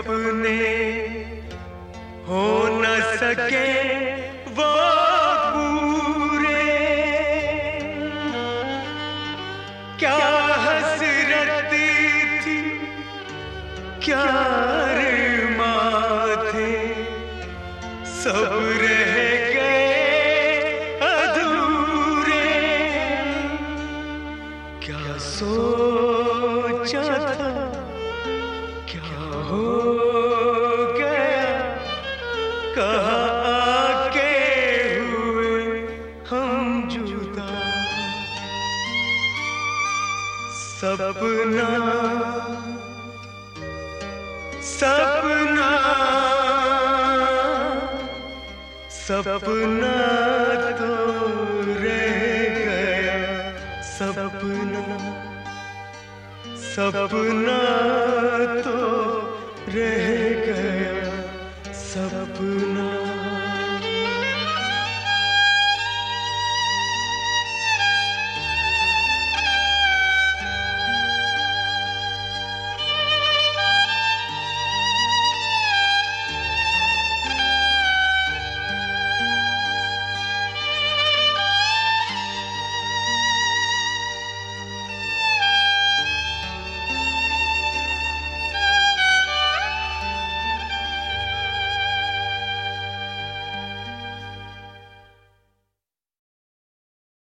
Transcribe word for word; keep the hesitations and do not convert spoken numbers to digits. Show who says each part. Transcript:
Speaker 1: सपने हो न सके वो पूरे, क्या हसरत थी क्या अरमां थे, सब रह गए अधूरे। क्या सोचा था क्या हो गया, कहाँ आके हुए हम जुदा। सपना सपना सपना तो रह गया सपना, सपना